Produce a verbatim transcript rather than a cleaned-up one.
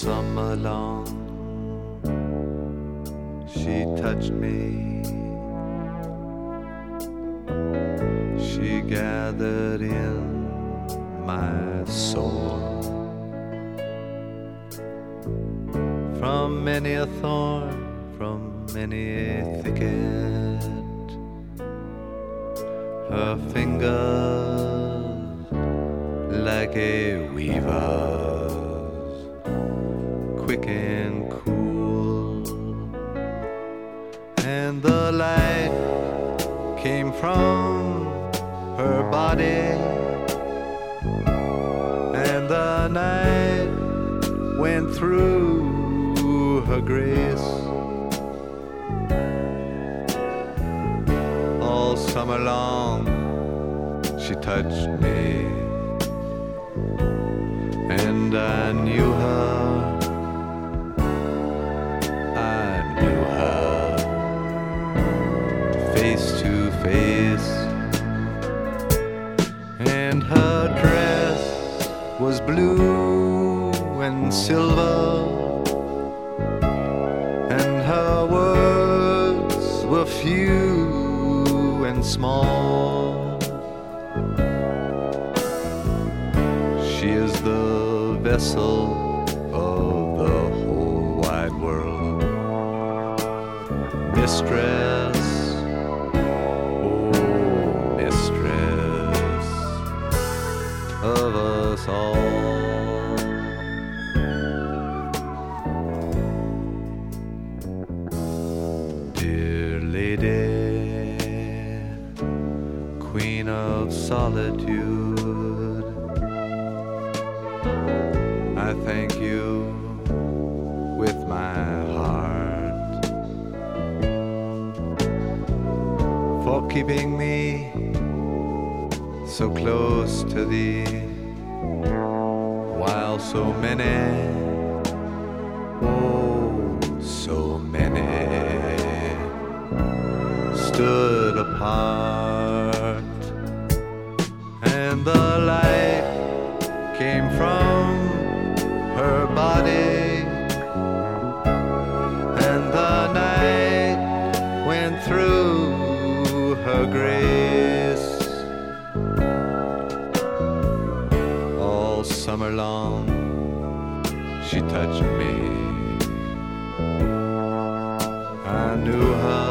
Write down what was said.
summer long, she touched me. She gathered in my soul from many a thorn, from many a thicket. Her fingers like a weaver's, quick and cool, and the light came from her body, and the night went through her grace. All summer long she touched me, and I knew her, I knew her, face to face. And her dress was blue and silver, and her words were few and small. She is the vessel of the whole wide world, mistress, oh mistress of us all. Dear lady, queen of solitude, I thank you with my heart for keeping me so close to thee, while so many, oh so many, stood apart. And the light came from her body, and the night went through her grace. All summer long she touched me, I knew her,